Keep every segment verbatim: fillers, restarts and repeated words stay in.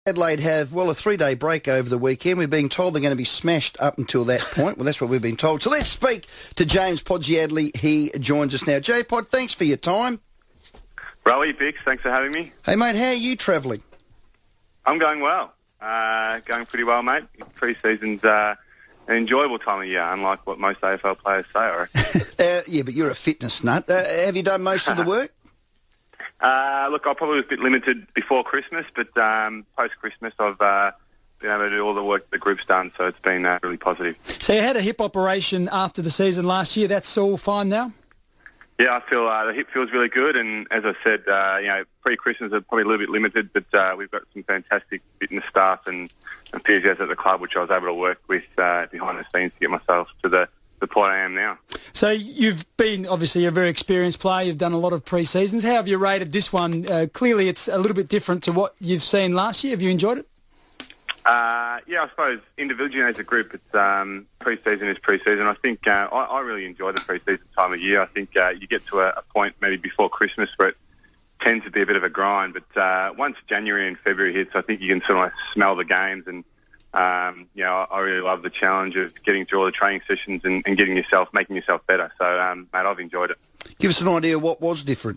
Adelaide have, well, a three-day break over the weekend. We're being told they're going to be smashed up until that point. Well, that's what we've been told. So let's speak to James Podsiadly. He joins us now. J-Pod, thanks for your time. Raleigh, Bix, thanks for having me. Hey, mate, how are you travelling? I'm going well. Uh, going pretty well, mate. Pre-season's uh, an enjoyable time of year, unlike what most A F L players say, I reckon. uh, yeah, but you're a fitness nut. Uh, have you done most of the work? Uh, look, I probably was a bit limited before Christmas, but um, post-Christmas I've uh, been able to do all the work the group's done, so it's been uh, really positive. So you had a hip operation after the season last year. That's all fine now? Yeah, I feel uh, the hip feels really good, and as I said, uh, you know, pre-Christmas are probably a little bit limited, but uh, we've got some fantastic fitness staff and enthusiasts at the club, which I was able to work with uh, behind the scenes to get myself to the the point I am now. So you've been, obviously, a very experienced player. You've done a lot of pre-seasons. How have you rated this one? Uh, clearly, it's a little bit different to what you've seen last year. Have you enjoyed it? Uh, yeah, I suppose individually as a group, it's um, pre-season is pre-season. I think uh, I, I really enjoy the pre-season time of year. I think uh, you get to a, a point maybe before Christmas where it tends to be a bit of a grind. But uh, once January and February hits, I think you can sort of like smell the games and Um, you know, I really love the challenge of getting through all the training sessions and, and getting yourself, making yourself better. So, um, mate, I've enjoyed it. Give us an idea what was different.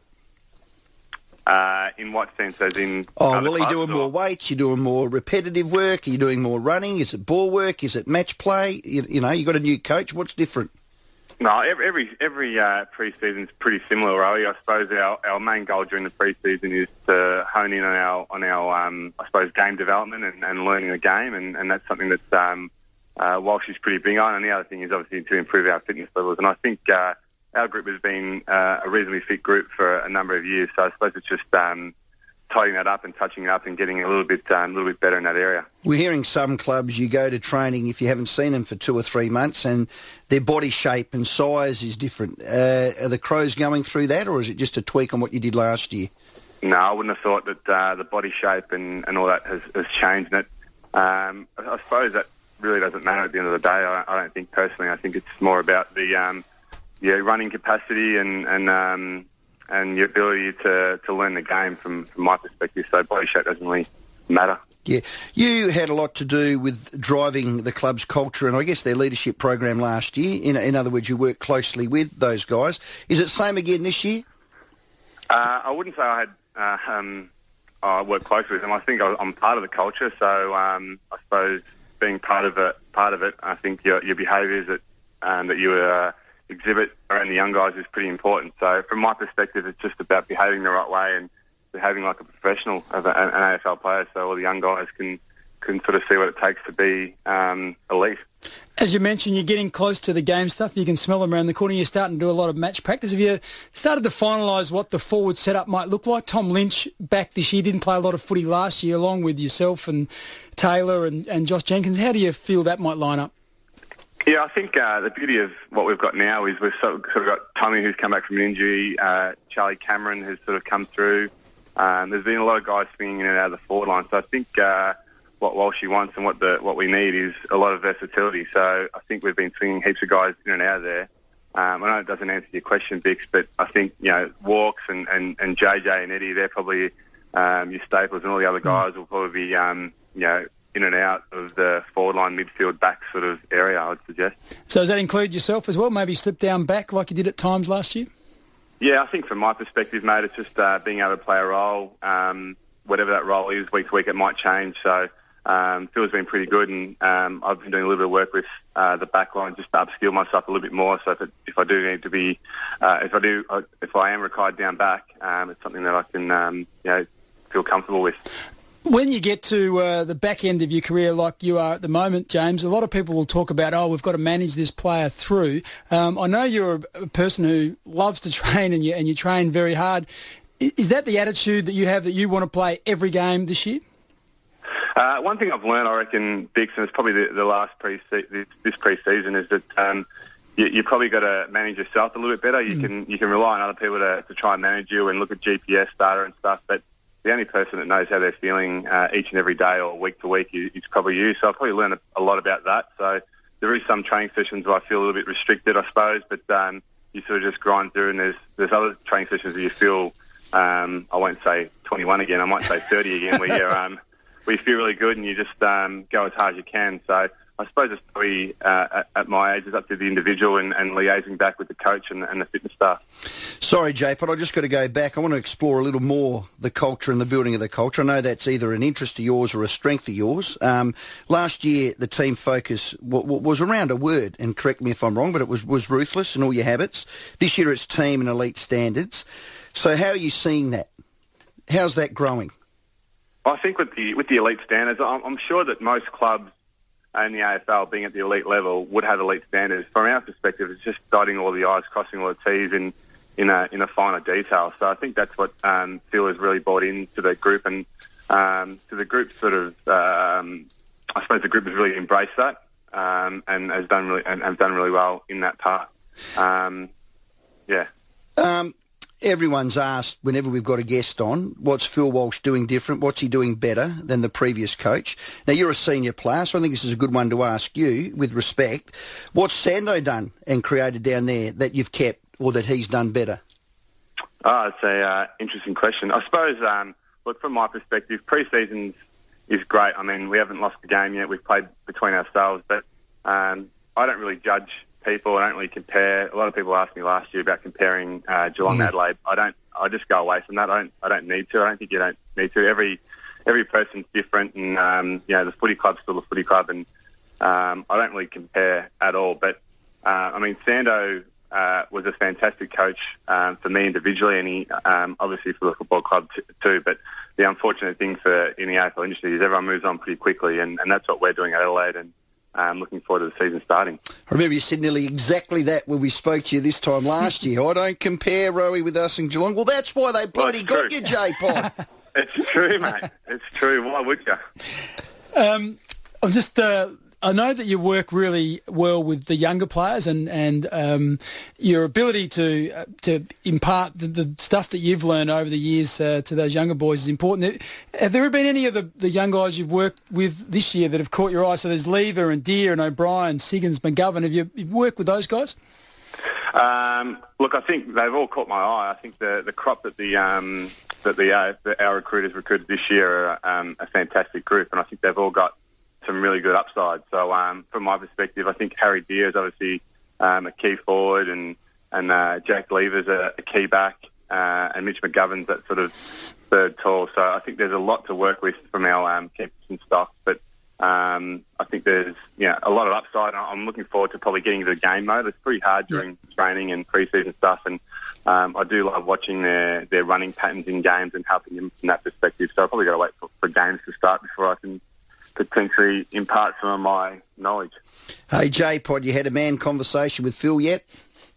Uh, in what sense? As in, oh, well, are you doing or? more weights? You're doing more repetitive work? Are you doing more running? Is it ball work? Is it match play? You, you know, you got a new coach. What's different? No, every every, every uh, pre-season is pretty similar, really. I suppose our, our main goal during the pre-season is to hone in on our on our um, I suppose game development and, and learning the game, and, and that's something that um, uh, Walsh is pretty big on. And the other thing is obviously to improve our fitness levels. And I think uh, our group has been uh, a reasonably fit group for a number of years. So I suppose it's just um, tidying that up and touching it up and getting a little bit um, a little bit better in that area. We're hearing some clubs, you go to training if you haven't seen them for two or three months and their body shape and size is different. Uh, are the Crows going through that, or is it just a tweak on what you did last year? No, I wouldn't have thought that uh, the body shape and, and all that has, has changed. And it, um, I suppose that really doesn't matter at the end of the day. I, I don't think personally. I think it's more about the um, yeah, running capacity and and um, and your ability to, to learn the game from, from my perspective. So body shape doesn't really matter. Yeah, you had a lot to do with driving the club's culture and I guess their leadership program last year. In, in other words, you worked closely with those guys. Is it same again this year? Uh, I wouldn't say I had uh, um, I worked closely with them. I think I, I'm part of the culture, so um, I suppose being part of it, part of it, I think your, your behaviours that um, that you uh, exhibit around the young guys is pretty important. So from my perspective, it's just about behaving the right way and behaving like a professional, as an A F L player, so all the young guys can, can sort of see what it takes to be um, elite. As you mentioned, you're getting close to the game stuff. You can smell them around the corner. You're starting to do a lot of match practice. Have you started to finalise what the forward setup might look like? Tom Lynch back this year didn't play a lot of footy last year, along with yourself and Taylor and, and Josh Jenkins. How do you feel that might line up? Yeah, I think uh, the beauty of what we've got now is we've sort of, sort of got Tommy, who's come back from an injury. Uh, Charlie Cameron has sort of come through. Um, there's been a lot of guys swinging in and out of the forward line, so I think uh, what Walshy wants and what the what we need is a lot of versatility. So I think we've been swinging heaps of guys in and out of there. Um, I know it doesn't answer your question, Bix, but I think you know Walks and, and, and J J and Eddie, they're probably um, your staples, and all the other guys will probably be um, you know in and out of the forward line, midfield, back sort of area, I would suggest. So does that include yourself as well? Maybe slip down back like you did at times last year? Yeah, I think from my perspective, mate, it's just uh, being able to play a role. Um, whatever that role is, week to week, it might change. So um, Phil's been pretty good, and um, I've been doing a little bit of work with uh, the back line just to upskill myself a little bit more. So if, it, if I do need to be, uh, if I do, uh, if I am required down back, um, it's something that I can, um, you know, feel comfortable with. When you get to uh, the back end of your career like you are at the moment, James, a lot of people will talk about, oh, we've got to manage this player through. Um, I know you're a person who loves to train and you, and you train very hard. Is that the attitude that you have, that you want to play every game this year? Uh, one thing I've learned, I reckon, Bix, and it's probably the, the last pre this, this pre-season, is that um, you, you probably got to manage yourself a little bit better. You mm. can you can rely on other people to, to try and manage you and look at G P S data and stuff, but the only person that knows how they're feeling uh, each and every day or week to week is, is probably you. So I've probably learned a, a lot about that. So there is some training sessions where I feel a little bit restricted, I suppose, but um, you sort of just grind through, and there's there's other training sessions that you feel, um, I won't say twenty-one again, I might say thirty again, where you're, um, where you feel really good and you just um, go as hard as you can. So I suppose it's probably, uh, at, at my age, it's up to the individual and, and liaising back with the coach and, and the fitness staff. Sorry, Jay, but I just got to go back. I want to explore a little more the culture and the building of the culture. I know that's either an interest of yours or a strength of yours. Um, last year, the team focus w- w- was around a word, and correct me if I'm wrong, but it was, was ruthless in all your habits. This year, it's team and elite standards. So how are you seeing that? How's that growing? I think with the with the elite standards, I'm, I'm sure that most clubs in the A F L, being at the elite level, would have elite standards. From our perspective, it's just dotting all the I's, crossing all the T's in in a in a finer detail. So I think that's what um, Phil has really bought into the group, and um, to the group sort of, um, I suppose the group has really embraced that um, and has done really and have done really well in that part. Um, yeah. Um, Everyone's asked, whenever we've got a guest on, what's Phil Walsh doing different? What's he doing better than the previous coach? Now, you're a senior player, so I think this is a good one to ask you, with respect. What's Sando done and created down there that you've kept or that he's done better? Oh, it's a uh, interesting question. I suppose, um, look, from my perspective, pre-season is great. I mean, we haven't lost the game yet. We've played between ourselves, but um, I don't really judge people. I don't really compare. A lot of people asked me last year about comparing uh, Geelong and Adelaide. I don't. I just go away from that. I don't. I don't need to. I don't think you don't need to. Every every person's different, and um, you know, the footy club's still the footy club, and um, I don't really compare at all. But uh, I mean, Sando uh, was a fantastic coach um, for me individually, and he um, obviously for the football club t- too. But the unfortunate thing for in the A F L industry is everyone moves on pretty quickly, and, and that's what we're doing at Adelaide. And I'm looking forward to the season starting. I remember you said nearly exactly that when we spoke to you this time last year. I don't compare Rowie with us in Geelong. Well, that's why they bloody well, got you, J-Pod. It's true, mate. It's true. Why would you? Um, I'm just... Uh, I know that you work really well with the younger players, and and um, your ability to uh, to impart the, the stuff that you've learned over the years uh, to those younger boys is important. Have there been any of the, the young guys you've worked with this year that have caught your eye? So there's Lever and Deere and O'Brien, Siggins, McGovern. Have you you've worked with those guys? Um, look, I think they've all caught my eye. I think the, the crop that the um, that the, uh, the our recruiters recruited this year are um, a fantastic group, and I think they've all got some really good upside. So um, from my perspective, I think Harry Deere is obviously um, a key forward, and and uh, Jack Lever's a, a key back, uh, and Mitch McGovern's that sort of third tall. So I think there's a lot to work with from our um, keepers and stuff. But um, I think there's yeah a lot of upside. I'm looking forward to probably getting into the game mode. It's pretty hard during yeah. training and pre-season stuff, and um, I do love watching their, their running patterns in games and helping them from that perspective. So I've probably got to wait for, for games to start before I can potentially impart some of my knowledge. Hey, J-Pod, you had a man conversation with Phil yet?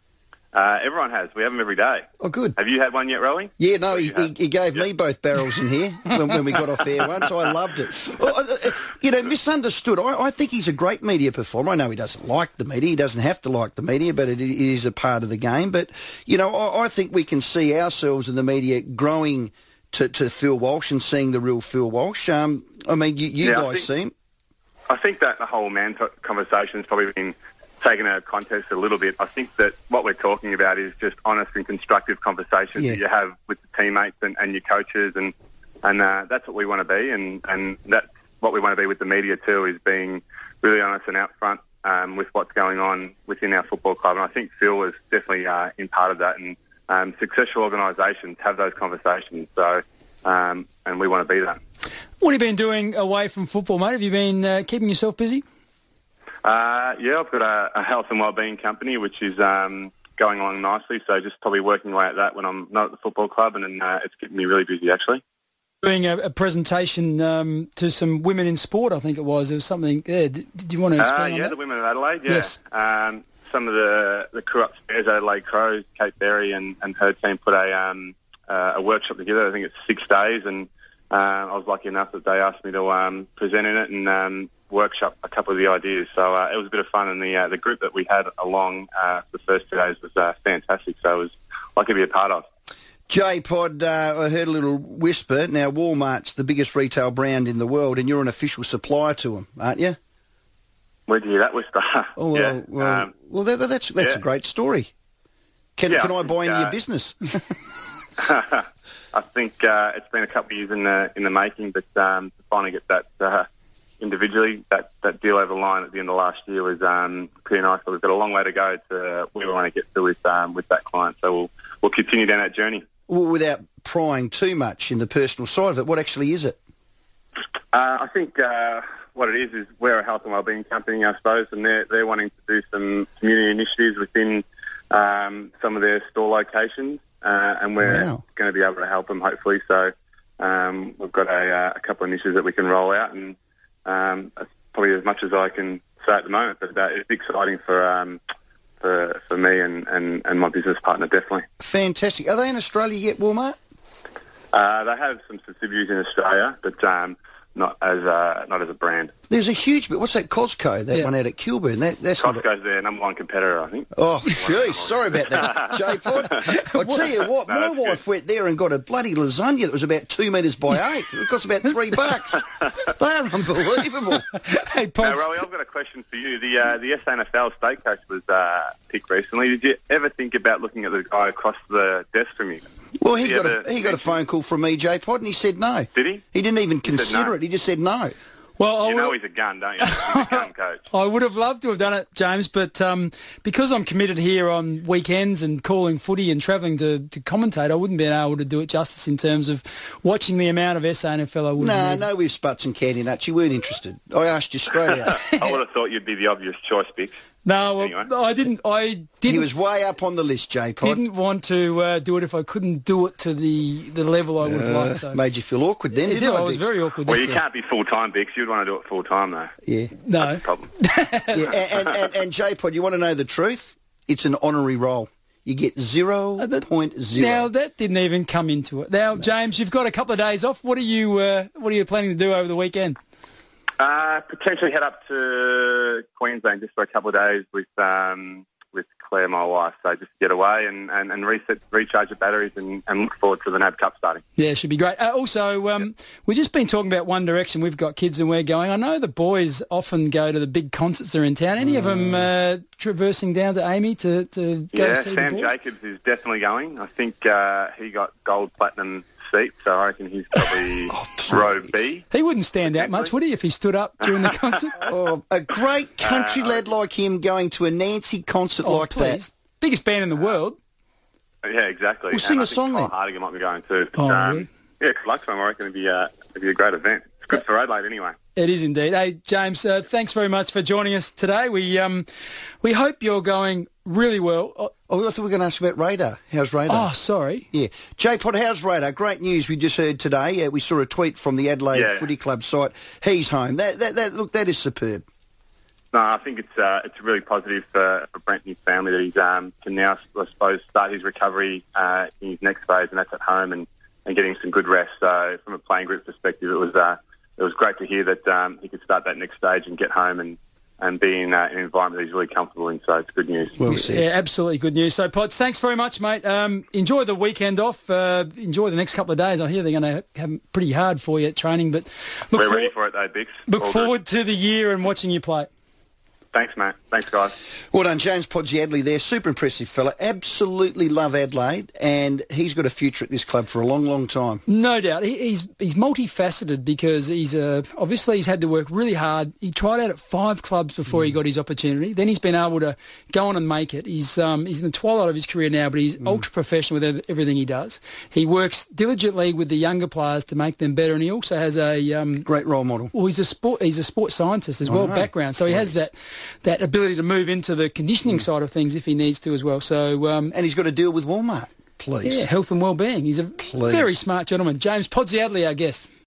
Uh, everyone has. We have them every day. Oh, good. Have you had one yet, Rowie? Yeah, no, he, he, he gave yeah. me both barrels in here when, when we got off air once. I loved it. Well, uh, you know, misunderstood. I, I think he's a great media performer. I know he doesn't like the media. He doesn't have to like the media, but it, it is a part of the game. But, you know, I, I think we can see ourselves in the media growing to, to Phil Walsh and seeing the real Phil Walsh. Um, I mean, you, you yeah, guys think, see him. I think that the whole man t- conversation has probably been taken out of context a little bit. I think that what we're talking about is just honest and constructive conversations yeah. that you have with the teammates and, and your coaches, and and uh, that's what we want to be, and, and that's what we want to be with the media too, is being really honest and out front um, with what's going on within our football club. And I think Phil was definitely uh, in part of that, and um, successful organisations have those conversations, so um, and we want to be that. What have you been doing away from football, mate? Have you been uh, keeping yourself busy? Uh, yeah, I've got a, a health and wellbeing company, which is um, going along nicely. So just probably working away at that when I'm not at the football club, and then, uh, it's keeping me really busy, actually. Doing a, a presentation um, to some women in sport, I think it was. There was something there. Did, did you want to explain uh, on yeah, that? the women of Adelaide, yeah. Yes. Um, some of the, the crew upstairs, Adelaide Crows, Kate Berry and, and her team put a, um, uh, a workshop together. I think it's six days, and uh, I was lucky enough that they asked me to um, present in it and um, workshop a couple of the ideas. So uh, it was a bit of fun, and the uh, the group that we had along uh, for the first two days was uh, fantastic. So it was lucky to be a part of. J-Pod, uh, I heard a little whisper. Now, Walmart's the biggest retail brand in the world, and you're an official supplier to them, aren't you? Where'd you hear that whisper? Oh, well, yeah. well, um, well that, that's that's yeah. a great story. Can, yeah, can I buy into uh, your business? I think uh, it's been a couple of years in the in the making, but um, to finally get that uh, individually, that, that deal over the line at the end of last year was um, pretty nice. So we've got a long way to go to where we want to get to with um, with that client. So we'll we'll continue down that journey. Well, without prying too much in the personal side of it, what actually is it? Uh, I think uh, what it is is we're a health and wellbeing company, I suppose, and they're they're wanting to do some community initiatives within um, some of their store locations, uh, and we're Wow. going to be able to help them hopefully. So um, we've got a, uh, a couple of initiatives that we can roll out, and um, that's probably as much as I can say at the moment. But uh, it's exciting for um, for for me and, and, and my business partner, definitely. Fantastic. Are they in Australia yet, Walmart? Uh, they have some subsidiaries in Australia, but um, not as a, not as a brand. There's a huge bit. What's that, Costco? That Yeah. one out at Kilburn. That, that's not a- Costco's their number one competitor, I think. Oh, geez, sorry about that, J-Pod. I'll tell you what, No, my that's wife good. went there and got a bloody lasagna that was about two metres by eight. It cost about three bucks. They're unbelievable. Hey, Now, Pods. Rowie, I've got a question for you. The uh, the S A N F L state coach was uh, picked recently. Did you ever think about looking at the guy across the desk from you? Well, he Did got you a ever he got a mention- phone call from me, J-Pod, and he said no. Did he? He didn't even said consider no. it. He just said no. Well, I You know would, he's a gun, don't you? He's a gun coach. I would have loved to have done it, James, but um, because I'm committed here on weekends and calling footy and travelling to, to commentate, I wouldn't be able to do it justice in terms of watching the amount of S A N F L I would No, have. no, with Sputs and Candy Nuts. You weren't interested. I asked you straight out. I would have thought you'd be the obvious choice, Bix. No, well, Anyway. I didn't. I didn't. He was way up on the list, J-Pod. didn't want to uh, do it if I couldn't do it to the, the level I would have Uh, liked. So. made you feel awkward then, It didn't did, I, I was Dix? very awkward. Well, you can't be full-time, Bix. You'd want to do it full-time, though. Yeah. No. Problem. yeah. And, and, and, and J-Pod, you want to know the truth? It's an honorary role. You get zero point zero. Now that didn't even come into it. Now, James, you've got a couple of days off. What are you uh, What are you planning to do over the weekend? Uh, potentially head up to Queensland just for a couple of days with um, with Claire, my wife. So just get away and, and, and reset, recharge the batteries and, and look forward to the N A B Cup starting. Yeah, it should be great. Uh, also, um, we've just been talking about One Direction. We've got kids and we're going. I know the boys often go to the big concerts that are in town. Any of them uh, traversing down to Amy to, to go Yeah, see Sam the boys? Jacobs is definitely going. I think uh, he got gold platinum seat, so I reckon he's probably row B. He wouldn't stand out much, would he, if he stood up during the concert? Oh, a great country lad like him going to a Nancy concert Oh, like please. that. Biggest band in the world. Yeah, exactly. Well, sing and a I think song Kyle then. Hardigan might be going too. But, Oh, um, really? Yeah, good luck to him. I reckon it'd be, uh, it'd be a great event. It's good for Adelaide anyway. It is indeed. Hey, James, uh, thanks very much for joining us today. We um, we hope you're going really well. Oh, Oh, I thought we were going to ask about Radar. How's Radar? oh sorry. Yeah. J-Pod, how's Radar? Great news we just heard today. Uh, we saw a tweet from the Adelaide Yeah. Footy Club site. He's home. That, that, that, look, that is superb. No, I think it's uh, it's really positive for, for Brent and his family that he's um, can now, I suppose, start his recovery uh, in his next phase, and that's at home and, and getting some good rest. So from a playing group perspective, it was uh, it was great to hear that um, he could start that next stage and get home and, and be in uh, an environment that he's really comfortable in. So it's good news. Well Yeah, said. absolutely good news. So, Pods, thanks very much, mate. Um, enjoy the weekend off. Uh, enjoy the next couple of days. I hear they're going to have it pretty hard for you at training, but look, We're for- ready for it, though, Bix. look All good. forward to the year and watching you play. Thanks, mate. Thanks, guys. Well done, James Podgy Adley there. Super impressive fella. Absolutely love Adelaide, and he's got a future at this club for a long, long time. No doubt. He, he's he's multifaceted because he's uh, obviously he's had to work really hard. He tried out at five clubs before he got his opportunity. Then he's been able to go on and make it. He's um, he's in the twilight of his career now, but he's ultra professional with ev- everything he does. He works diligently with the younger players to make them better, and he also has a um, Great role model. well, he's a sport he's a sports scientist as well, know. background. So he has that that ability to move into the conditioning side of things if he needs to as well. So um, And he's got to deal with Walmart. Please. yeah, health and well-being. He's a Please. very smart gentleman. James Podgy Adley, our guest.